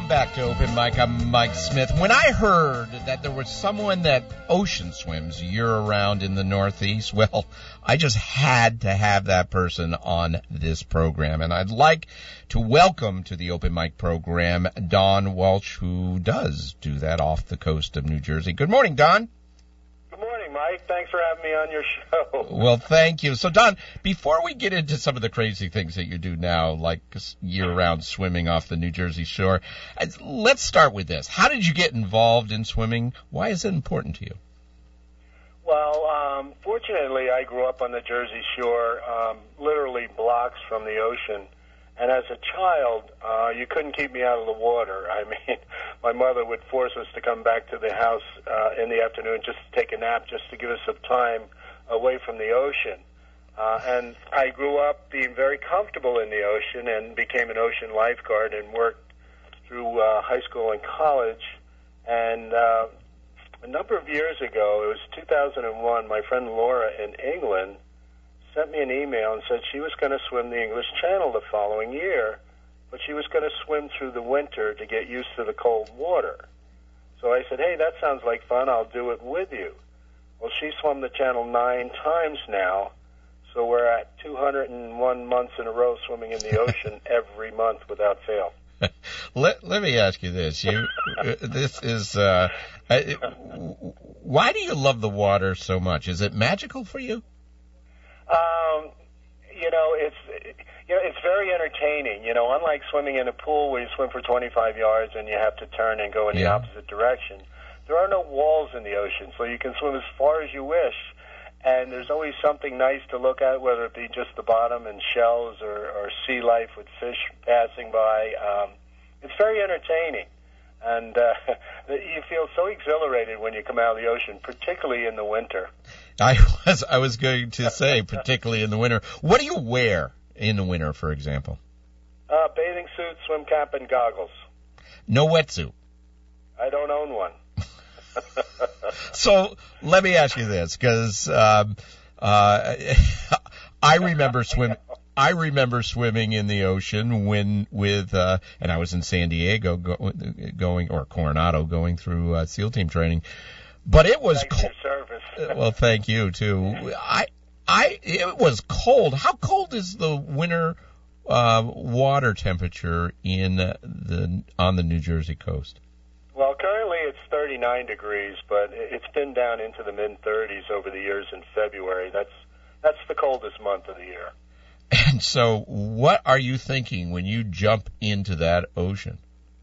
Welcome back to Open Mic. I'm Mike Smith. When I heard that there was someone that ocean swims year-round in the Northeast, well, I just had to have that person on this program. And I'd like to welcome to the Open Mic program Don Walsh, who does do that off the coast of New Jersey. Good morning, Don. Good morning, Mike. Thanks for having me on your show. Well, thank you. So, Don, before we get into some of the crazy things that you do now, like year-round swimming off the New Jersey shore, let's start with this. How did you get involved in swimming? Why is it important to you? Well, fortunately, I grew up on the Jersey Shore, literally blocks from the ocean. And as a child, you couldn't keep me out of the water. I mean, my mother would force us to come back to the house in the afternoon just to take a nap, just to give us some time away from the ocean. And I grew up being very comfortable in the ocean and became an ocean lifeguard and worked through high school and college. And a number of years ago, it was 2001, my friend Laura in England sent me an email and said she was going to swim the English Channel the following year, but she was going to swim through the winter to get used to the cold water. So I said, hey, that sounds like fun. I'll do it with you. Well, she swum the channel 9 times now, so we're at 201 months in a row swimming in the ocean every month without fail. Let me ask you this. Why do you love the water so much? Is it magical for you? It's very entertaining. Unlike swimming in a pool where you swim for 25 yards and you have to turn and go in the opposite direction, there are no walls in the ocean, so you can swim as far as you wish. And there's always something nice to look at, whether it be just the bottom and shells or sea life with fish passing by. It's very entertaining. And you feel so exhilarated when you come out of the ocean, particularly in the winter. I was going to say, particularly in the winter. What do you wear in the winter, for example? Bathing suit, swim cap, and goggles. No wetsuit? I don't own one. So let me ask you this, because I remember swimming in the ocean and I was in San Diego going or Coronado going through SEAL team training. But it was cold. Well, thank you too. It was cold. How cold is the winter water temperature on the New Jersey coast? Well, currently it's 39 degrees, but it's been down into the mid-30s over the years in February. That's the coldest month of the year. And so, what are you thinking when you jump into that ocean?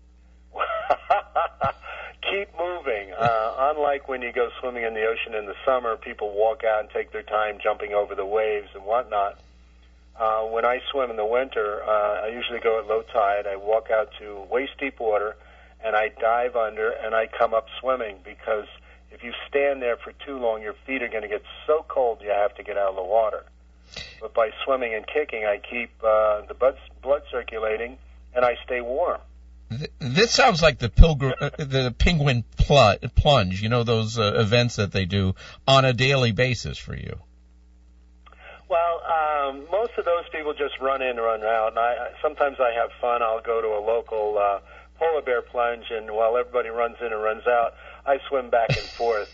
Keep moving. Unlike when you go swimming in the ocean in the summer, people walk out and take their time jumping over the waves and whatnot. When I swim in the winter, I usually go at low tide. I walk out to waist-deep water, and I dive under, and I come up swimming, because if you stand there for too long, your feet are going to get so cold you have to get out of the water. But by swimming and kicking, I keep the blood circulating, and I stay warm. This sounds like the penguin plunge, those events that they do on a daily basis for you. Well, most of those people just run in and run out, and sometimes I have fun. I'll go to a local polar bear plunge, and while everybody runs in and runs out, I swim back and forth.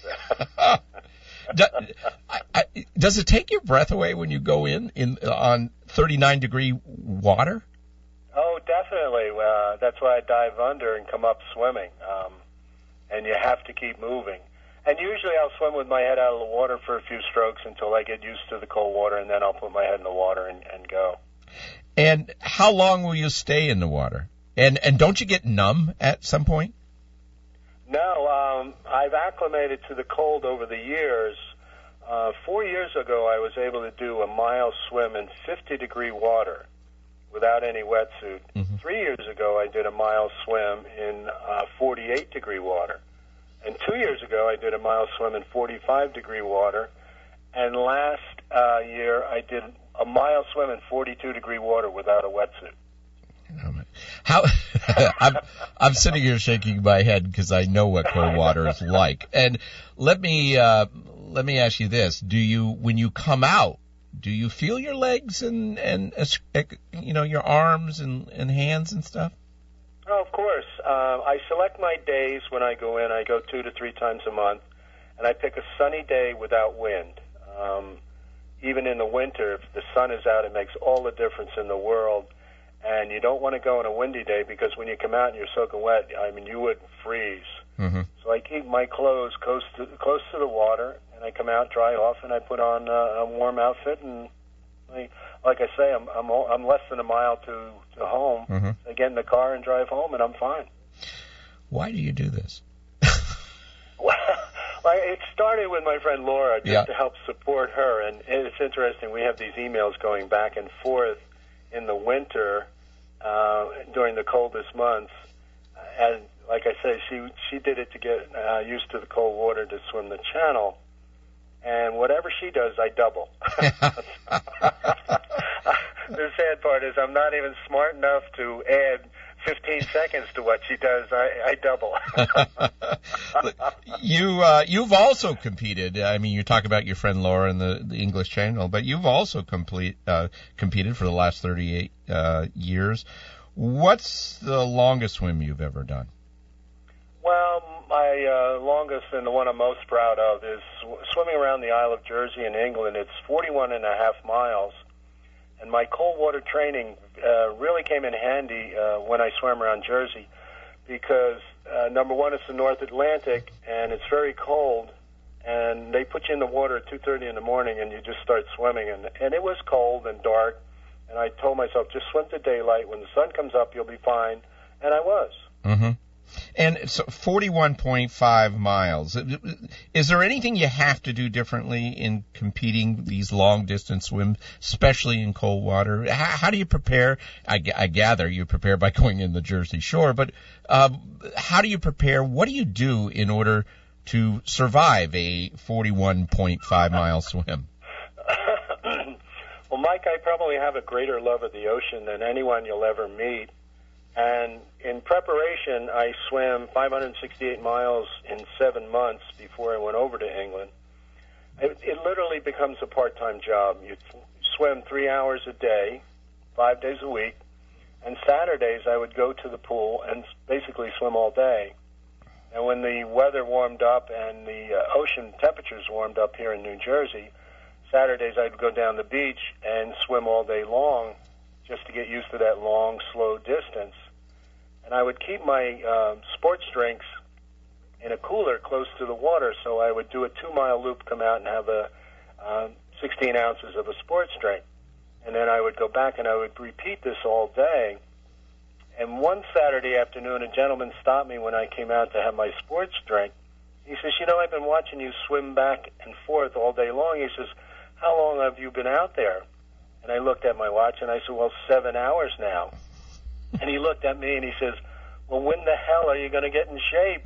Does it take your breath away when you go in on 39-degree water? Oh, definitely. That's why I dive under and come up swimming. And you have to keep moving. And usually I'll swim with my head out of the water for a few strokes until I get used to the cold water, and then I'll put my head in the water and go. And how long will you stay in the water? And don't you get numb at some point? No, I've acclimated to the cold over the years. 4 years ago, I was able to do a mile swim in 50-degree water without any wetsuit. Mm-hmm. 3 years ago, I did a mile swim in 48-degree water. And 2 years ago, I did a mile swim in 45-degree water. And last year, I did a mile swim in 42-degree water without a wetsuit. How I'm sitting here shaking my head because I know what cold water is like. And let me ask you this: when you come out, do you feel your legs and your arms and hands and stuff? Oh, of course. I select my days when I go in. I go 2 to 3 times a month, and I pick a sunny day without wind. Even in the winter, if the sun is out, it makes all the difference in the world. And you don't want to go on a windy day because when you come out and you're soaking wet, I mean, you would freeze. Mm-hmm. So I keep my clothes close to the water, and I come out, dry off, and I put on a warm outfit. And like I say, I'm less than a mile to home. Mm-hmm. I get in the car and drive home, and I'm fine. Why do you do this? Well, it started with my friend Laura just to help support her, and it's interesting. We have these emails going back and forth in the winter during the coldest months, and like I say, she did it to get used to the cold water to swim the channel, and whatever she does, I double. The sad part is I'm not even smart enough to add 15 seconds to what she does. I double. You've also competed. I mean, you talk about your friend Laura in the English Channel, but you've also competed for the last 38 years. What's the longest swim you've ever done? Well, my longest and the one I'm most proud of is swimming around the Isle of Jersey in England. It's 41.5 miles. And my cold water training really came in handy when I swam around Jersey because, number one, it's the North Atlantic, and it's very cold, and they put you in the water at 2:30 in the morning, and you just start swimming. And it was cold and dark, and I told myself, just swim to daylight. When the sun comes up, you'll be fine. And I was. Mm-hmm. And so 41.5 miles. Is there anything you have to do differently in competing these long-distance swims, especially in cold water? How do you prepare? I gather you prepare by going in the Jersey Shore, but how do you prepare? What do you do in order to survive a 41.5-mile swim? Well, Mike, I probably have a greater love of the ocean than anyone you'll ever meet. And in preparation, I swam 568 miles in 7 months before I went over to England. It literally becomes a part-time job. You swim 3 hours a day, 5 days a week, and Saturdays I would go to the pool and basically swim all day. And when the weather warmed up and the ocean temperatures warmed up here in New Jersey, Saturdays I'd go down the beach and swim all day long just to get used to that long, slow distance. And I would keep my sports drinks in a cooler close to the water, so I would do a 2-mile loop, come out and have 16 ounces of a sports drink. And then I would go back and I would repeat this all day. And one Saturday afternoon, a gentleman stopped me when I came out to have my sports drink. He says, I've been watching you swim back and forth all day long. He says, how long have you been out there? And I looked at my watch and I said, well, 7 hours now. And he looked at me and he says, well, when the hell are you going to get in shape?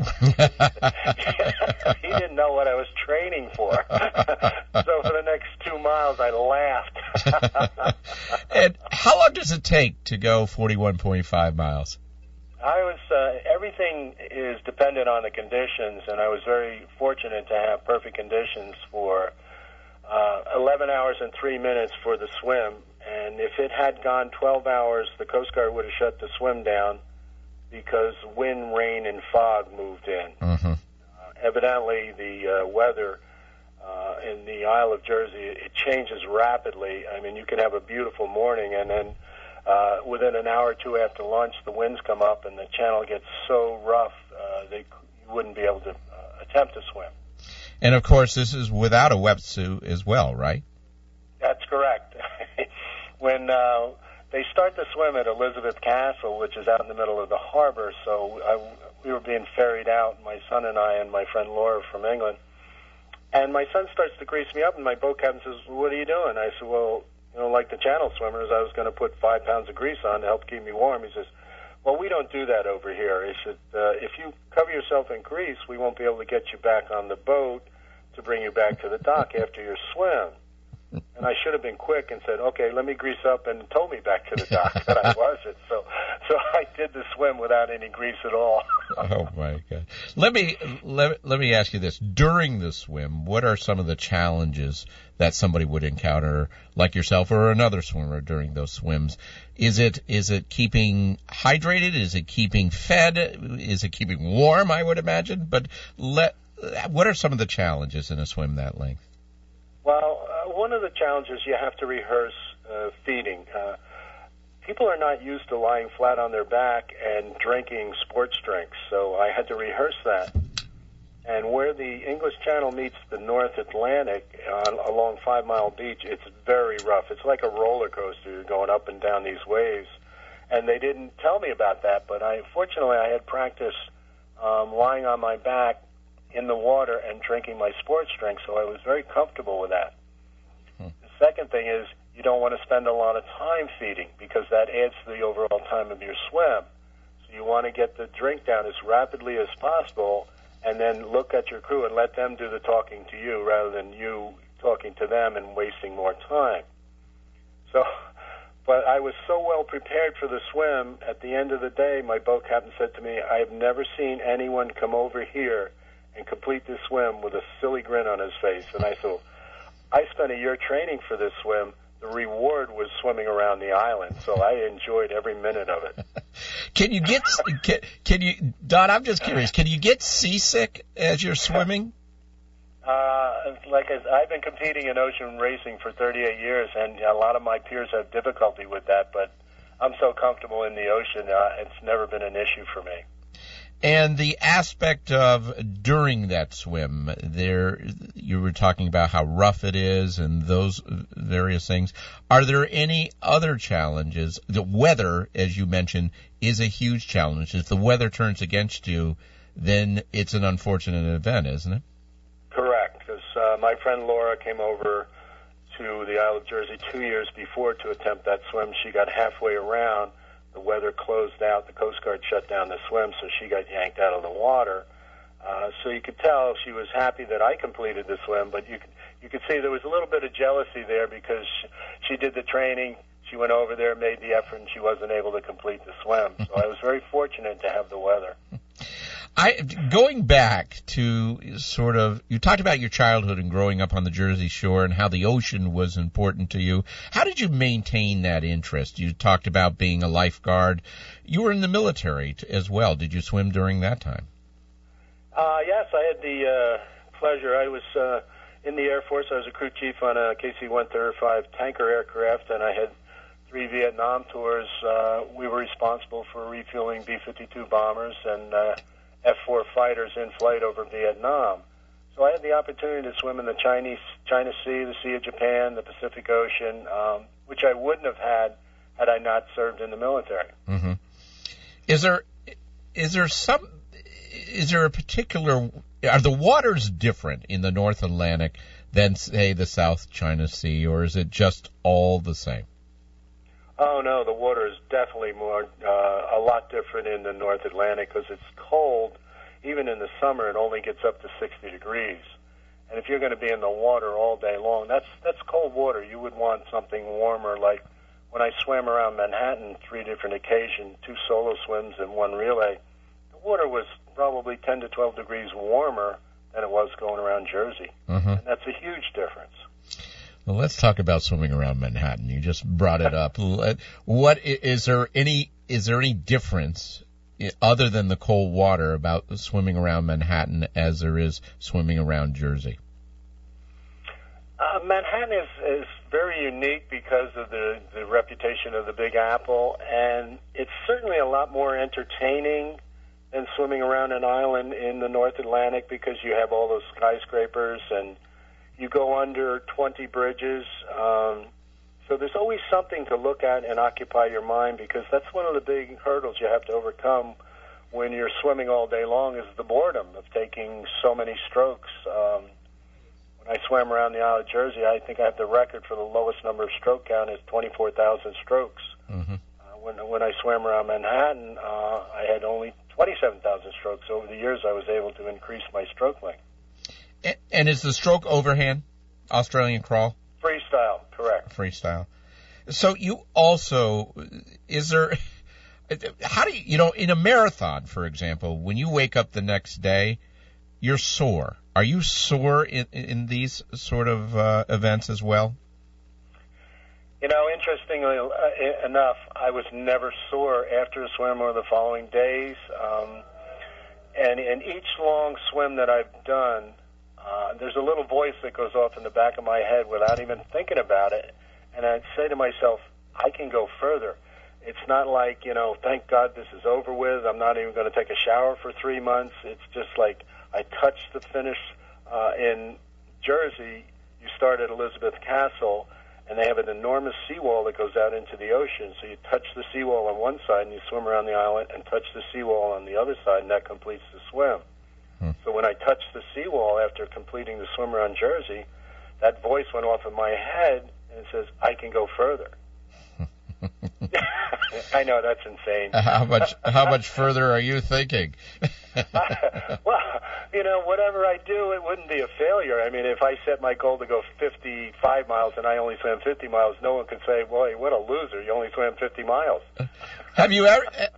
He didn't know what I was training for. So for the next 2 miles, I laughed. And how long does it take to go 41.5 miles? Everything is dependent on the conditions, and I was very fortunate to have perfect conditions for 11 hours and 3 minutes for the swim. And if it had gone 12 hours, the Coast Guard would have shut the swim down because wind, rain, and fog moved in. Mm-hmm. Evidently, the weather in the Isle of Jersey, it changes rapidly. I mean, you can have a beautiful morning, and then within an hour or two after lunch, the winds come up, and the channel gets so rough you wouldn't be able to attempt to swim. And, of course, this is without a wetsuit as well, right? That's correct. When they start the swim at Elizabeth Castle, which is out in the middle of the harbor, so we were being ferried out, my son and I and my friend Laura from England. And my son starts to grease me up, and my boat captain says, what are you doing? I said, well, like the channel swimmers, I was going to put 5 pounds of grease on to help keep me warm. He says, well, we don't do that over here. He said, if you cover yourself in grease, we won't be able to get you back on the boat to bring you back to the dock after your swim. And I should have been quick and said, okay, let me grease up, and tow me back to the dock, but I wasn't. So I did the swim without any grease at all. Oh my God! Let me ask you this: during the swim, what are some of the challenges that somebody would encounter, like yourself or another swimmer, during those swims? Is it keeping hydrated? Is it keeping fed? Is it keeping warm? I would imagine. But what are some of the challenges in a swim that length? Well, one of the challenges, you have to rehearse feeding. People are not used to lying flat on their back and drinking sports drinks, so I had to rehearse that. And where the English Channel meets the North Atlantic along 5 Mile Beach, it's very rough. It's like a roller coaster. You're going up and down these waves. And they didn't tell me about that, but fortunately I had practice lying on my back in the water and drinking my sports drink, so I was very comfortable with that. The second thing is, you don't want to spend a lot of time feeding because that adds to the overall time of your swim. So you want to get the drink down as rapidly as possible and then look at your crew and let them do the talking to you rather than you talking to them and wasting more time. But I was so well prepared for the swim, at the end of the day, my boat captain said to me, I have never seen anyone come over here and complete this swim with a silly grin on his face. And I thought, I spent a year training for this swim. The reward was swimming around the island, so I enjoyed every minute of it. Can you, Don, I'm just curious, can you get seasick as you're swimming? I've been competing in ocean racing for 38 years, and a lot of my peers have difficulty with that, but I'm so comfortable in the ocean, it's never been an issue for me. And the aspect of during that swim, you were talking about how rough it is and those various things. Are there any other challenges? The weather, as you mentioned, is a huge challenge. If the weather turns against you, then it's an unfortunate event, isn't it? Correct, because my friend Laura came over to the Isle of Jersey 2 years before to attempt that swim. She got halfway around. The weather closed out. The Coast Guard shut down the swim, so she got yanked out of the water. So you could tell she was happy that I completed the swim, but you could see there was a little bit of jealousy there because she did the training, she went over there, made the effort, and she wasn't able to complete the swim. So I was very fortunate to have the weather. Going back to you talked about your childhood and growing up on the Jersey Shore and how the ocean was important to you. How did you maintain that interest? You talked about being a lifeguard. You were in the military as well. Did you swim during that time? Yes, I had the pleasure. I was in the Air Force. I was a crew chief on a KC-135 tanker aircraft, and I had 3 Vietnam tours. We were responsible for refueling B-52 bombers and F-4 fighters in flight over Vietnam. So I had the opportunity to swim in the China Sea, the Sea of Japan, the Pacific Ocean, which I wouldn't have had I not served in the military. Mm-hmm. Is there a particular, are the waters different in the North Atlantic than, say, the South China Sea, or is it just all the same? Oh, no, the water is definitely a lot different in the North Atlantic because it's cold. Even in the summer, it only gets up to 60 degrees. And if you're going to be in the water all day long, that's cold water. You would want something warmer, like when I swam around Manhattan 3 different occasions, 2 solo swims and 1 relay, the water was probably 10 to 12 degrees warmer than it was going around Jersey. Mm-hmm. And that's a huge difference. Well, let's talk about swimming around Manhattan. You just brought it up. Is there any difference other than the cold water about swimming around Manhattan as there is swimming around Jersey? Manhattan is very unique because of the reputation of the Big Apple, and it's certainly a lot more entertaining than swimming around an island in the North Atlantic because you have all those skyscrapers and you go under 20 bridges. So there's always something to look at and occupy your mind because that's one of the big hurdles you have to overcome when you're swimming all day long is the boredom of taking so many strokes. When I swam around the Isle of Jersey, I think I have the record for the lowest number of stroke count is 24,000 strokes. Mm-hmm. When I swam around Manhattan, I had only 27,000 strokes. Over the years, I was able to increase my stroke length. And is the stroke overhand, Australian crawl? Freestyle, correct. Freestyle. So you also, how do you, in a marathon, for example, when you wake up the next day, you're sore. Are you sore in these sort of events as well? Interestingly enough, I was never sore after a swim or the following days. And in each long swim that I've done, there's a little voice that goes off in the back of my head without even thinking about it. And I'd say to myself, I can go further. It's not like, thank God this is over with. I'm not even going to take a shower for 3 months. It's just like I touched the finish in Jersey. You start at Elizabeth Castle, and they have an enormous seawall that goes out into the ocean. So you touch the seawall on one side, and you swim around the island, and touch the seawall on the other side, and that completes the swim. So when I touched the seawall after completing the swim around Jersey, that voice went off in my head, and it says, I can go further. I know, that's insane. How much further are you thinking? Well, whatever I do, it wouldn't be a failure. I mean, if I set my goal to go 55 miles and I only swam 50 miles, no one could say, boy, what a loser, you only swam 50 miles. Have you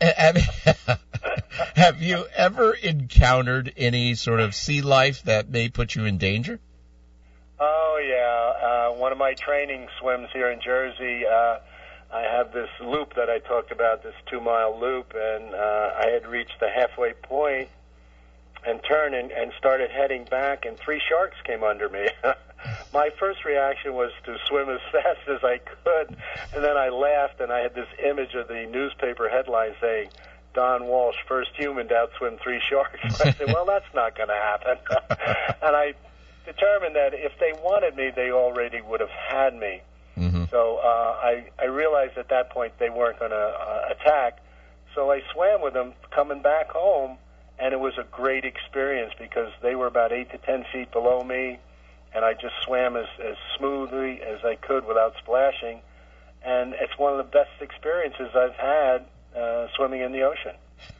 ever encountered any sort of sea life that may put you in danger? Oh, yeah. One of my training swims here in Jersey, I have this loop that I talked about, this 2-mile loop, and I had reached the halfway point and turned and started heading back, and 3 sharks came under me. My first reaction was to swim as fast as I could, and then I laughed, and I had this image of the newspaper headline saying, Don Walsh, first human to outswim 3 sharks. I said, well, that's not going to happen. And I determined that if they wanted me, they already would have had me. Mm-hmm. So I realized at that point they weren't going to attack. So I swam with them coming back home, and it was a great experience because they were about 8 to 10 feet below me, and I just swam as smoothly as I could without splashing. And it's one of the best experiences I've had swimming in the ocean.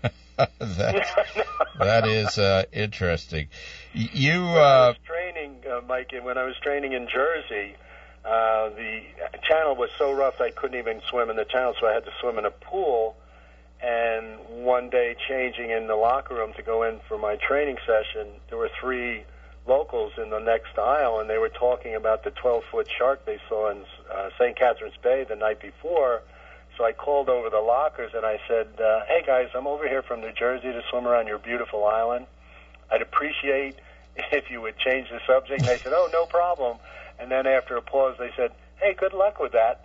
That is interesting. When I was training, Mike, when I was training in Jersey, the channel was so rough I couldn't even swim in the channel, so I had to swim in a pool. And one day, changing in the locker room to go in for my training session, there were 3 locals in the next aisle, and they were talking about the 12-foot shark they saw in St. Catharines Bay the night before. So I called over the lockers, and I said, hey, guys, I'm over here from New Jersey to swim around your beautiful island. I'd appreciate if you would change the subject. And they said, oh, no problem. And then after a pause, they said, hey, good luck with that.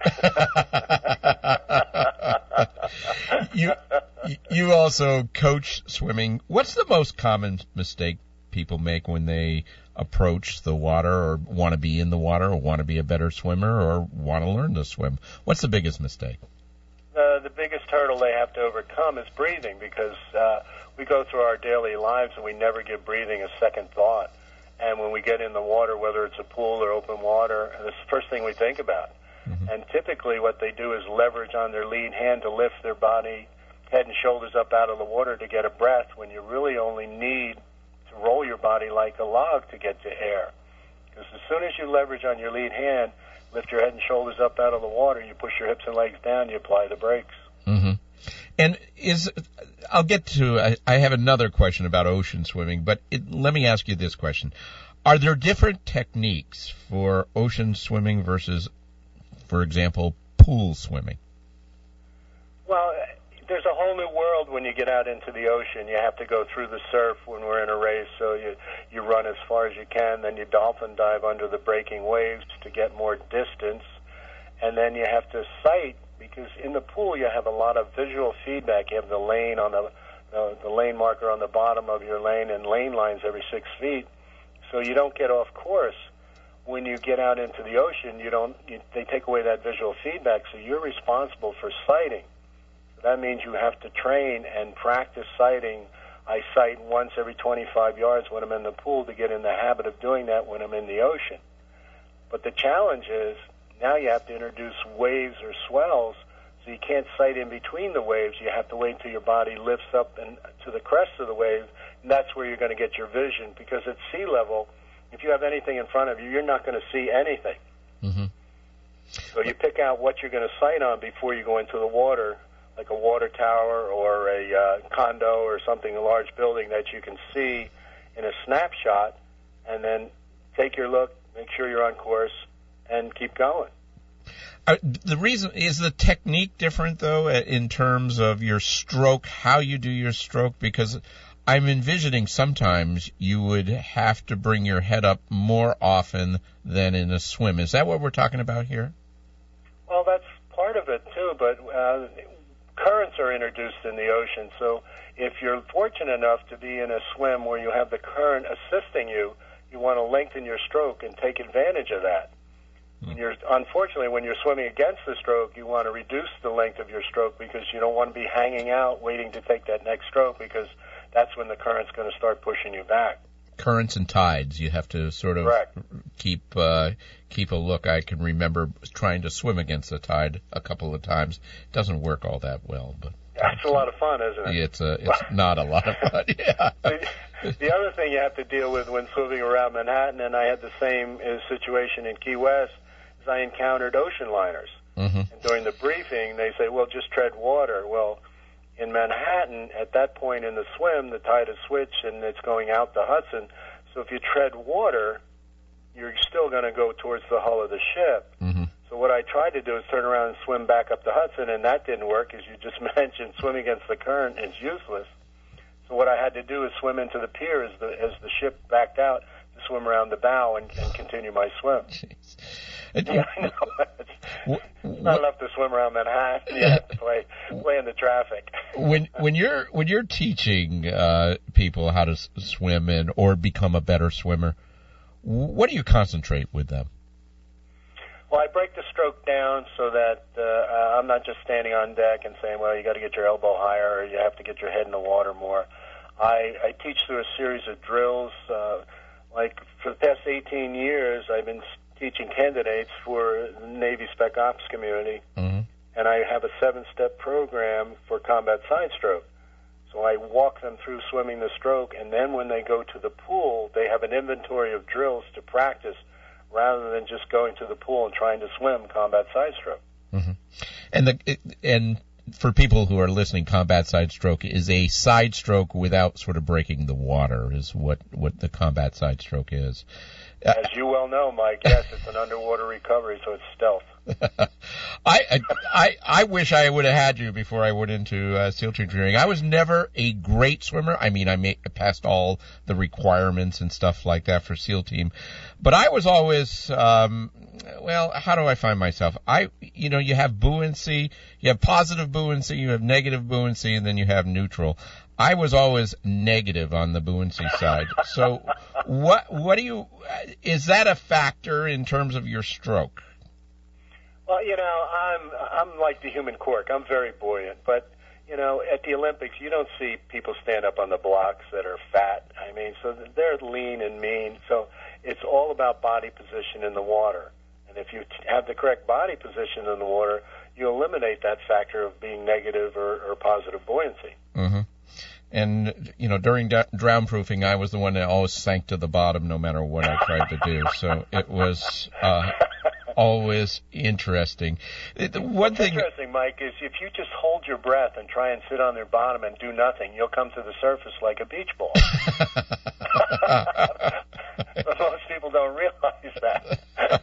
You also coach swimming. What's the most common mistake people make when they approach the water or want to be in the water or want to be a better swimmer or want to learn to swim? What's the biggest mistake? The biggest hurdle they have to overcome is breathing, because we go through our daily lives and we never give breathing a second thought. And when we get in the water, whether it's a pool or open water, that's the first thing we think about. Mm-hmm. And typically what they do is leverage on their lead hand to lift their body head and shoulders up out of the water to get a breath, when you really only need to roll your body like a log to get to air. Because as soon as you leverage on your lead hand, lift your head and shoulders up out of the water, you push your hips and legs down, you apply the brakes. Mm-hmm. And I have another question about ocean swimming, but let me ask you this question. Are there different techniques for ocean swimming versus, for example, pool swimming? Well, there's a whole new world when you get out into the ocean. You have to go through the surf when we're in a race, so you run as far as you can, then you dolphin dive under the breaking waves to get more distance, and then you have to sight, because in the pool you have a lot of visual feedback. You have the lane on the lane marker on the bottom of your lane and lane lines every 6 feet, so you don't get off course. When you get out into the ocean, they take away that visual feedback, so you're responsible for sighting. That means you have to train and practice sighting. I sight once every 25 yards when I'm in the pool to get in the habit of doing that when I'm in the ocean. But the challenge is now you have to introduce waves or swells, so you can't sight in between the waves. You have to wait till your body lifts up and to the crest of the wave, and that's where you're going to get your vision, because at sea level, if you have anything in front of you, you're not going to see anything. Mm-hmm. So you pick out what you're going to sight on before you go into the water, like a water tower or a condo or something, a large building that you can see in a snapshot, and then take your look, make sure you're on course, and keep going. The reason is the technique different, though, in terms of your stroke, how you do your stroke? Because I'm envisioning sometimes you would have to bring your head up more often than in a swim. Is that what we're talking about here? Well, that's part of it, too, but currents are introduced in the ocean. So if you're fortunate enough to be in a swim where you have the current assisting you, you want to lengthen your stroke and take advantage of that. Unfortunately, when you're swimming against the stroke, you want to reduce the length of your stroke because you don't want to be hanging out waiting to take that next stroke, because that's when the current's going to start pushing you back. Currents and tides, you have to sort of keep a look. I can remember trying to swim against the tide a couple of times. It doesn't work all that well, but that's a lot of fun, isn't it? It's not a lot of fun. Yeah. The other thing you have to deal with when swimming around Manhattan, and I had the same situation in Key West, is I encountered ocean liners. Mm-hmm. And during the briefing, they say, well, just tread water. Well, in Manhattan, at that point in the swim, the tide has switched and it's going out the Hudson. So if you tread water, you're still going to go towards the hull of the ship. Mm-hmm. So what I tried to do is turn around and swim back up the Hudson, and that didn't work. As you just mentioned, swimming against the current is useless. So what I had to do is swim into the pier as the ship backed out, to swim around the bow and continue my swim. Jeez. Yeah, I know. It's not enough to swim around Manhattan. You have to play in the traffic. When you're teaching people how to swim or become a better swimmer, what do you concentrate with them? Well, I break the stroke down so that I'm not just standing on deck and saying, well, you got to get your elbow higher or you have to get your head in the water more. I teach through a series of drills. Like for the past 18 years, I've been teaching candidates for the Navy Spec Ops community, mm-hmm. and I have a 7-step program for combat side stroke. So I walk them through swimming the stroke, and then when they go to the pool, they have an inventory of drills to practice rather than just going to the pool and trying to swim combat side stroke. Mm-hmm. And for people who are listening, combat side stroke is a side stroke without sort of breaking the water, is what the combat side stroke is. As you well know, Mike, yes, it's an underwater recovery, so it's stealth. I wish I would have had you before I went into SEAL team training. I was never a great swimmer. I mean, I passed all the requirements and stuff like that for SEAL team, but I was always, well, how do I find myself? You have buoyancy, you have positive buoyancy, you have negative buoyancy, and then you have neutral. I was always negative on the buoyancy side. So what do you, is that a factor in terms of your stroke? Well, I'm like the human cork. I'm very buoyant, but at the Olympics, you don't see people stand up on the blocks that are fat. I mean, so they're lean and mean. So it's all about body position in the water. And if you have the correct body position in the water, you eliminate that factor of being negative or positive buoyancy. Mm-hmm. And, during drown proofing, I was the one that always sank to the bottom no matter what I tried to do. So it was always interesting. What's interesting, Mike, is if you just hold your breath and try and sit on their bottom and do nothing, you'll come to the surface like a beach ball. But most people don't realize that.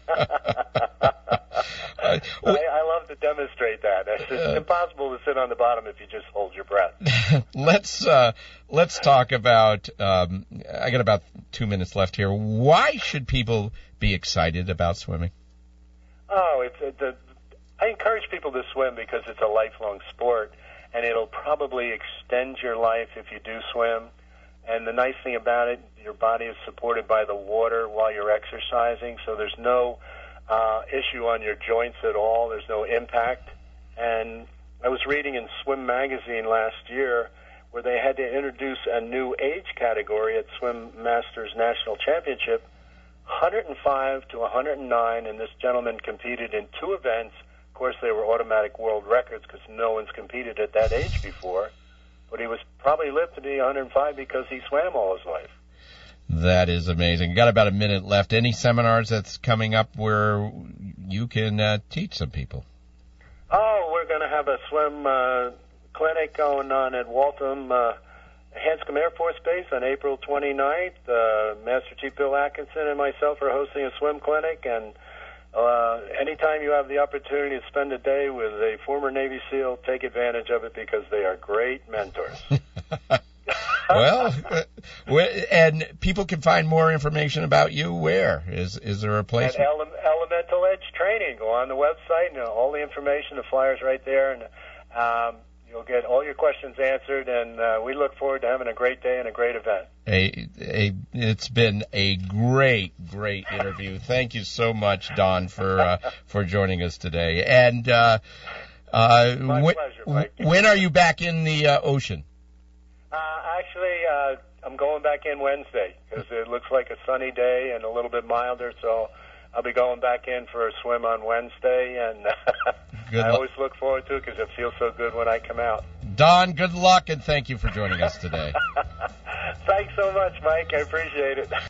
I love to demonstrate that. It's impossible to sit on the bottom if you just hold your breath. Let's talk about. I got about 2 minutes left here. Why should people be excited about swimming? Oh, I encourage people to swim because it's a lifelong sport, and it'll probably extend your life if you do swim. And the nice thing about it, your body is supported by the water while you're exercising, so there's no issue on your joints at all. There's no impact. And I was reading in Swim Magazine last year where they had to introduce a new age category at Swim Masters National Championship, 105 to 109, and this gentleman competed in 2 events. Of course, they were automatic world records because no one's competed at that age before. But he was probably lived to be 105 because he swam all his life. That is amazing. Got about a minute left. Any seminars that's coming up where you can teach some people? Oh, we're going to have a swim clinic going on at Waltham Hanscom Air Force Base on April 29th. Master Chief Bill Atkinson and myself are hosting a swim clinic, and anytime you have the opportunity to spend a day with a former Navy SEAL, take advantage of it because they are great mentors. Well, and people can find more information about you where? Is there a place? At Elemental Edge Training. Go on the website, and all the information, the flyer's right there, and you'll get all your questions answered, and we look forward to having a great day and a great event. It's been a great interview. Thank you so much, Don, for joining us today. And My pleasure, Mike. When are you back in the ocean? Actually, I'm going back in Wednesday because it looks like a sunny day and a little bit milder, so I'll be going back in for a swim on Wednesday, and I always look forward to it because it feels so good when I come out. Don, good luck, and thank you for joining us today. Thanks so much, Mike. I appreciate it.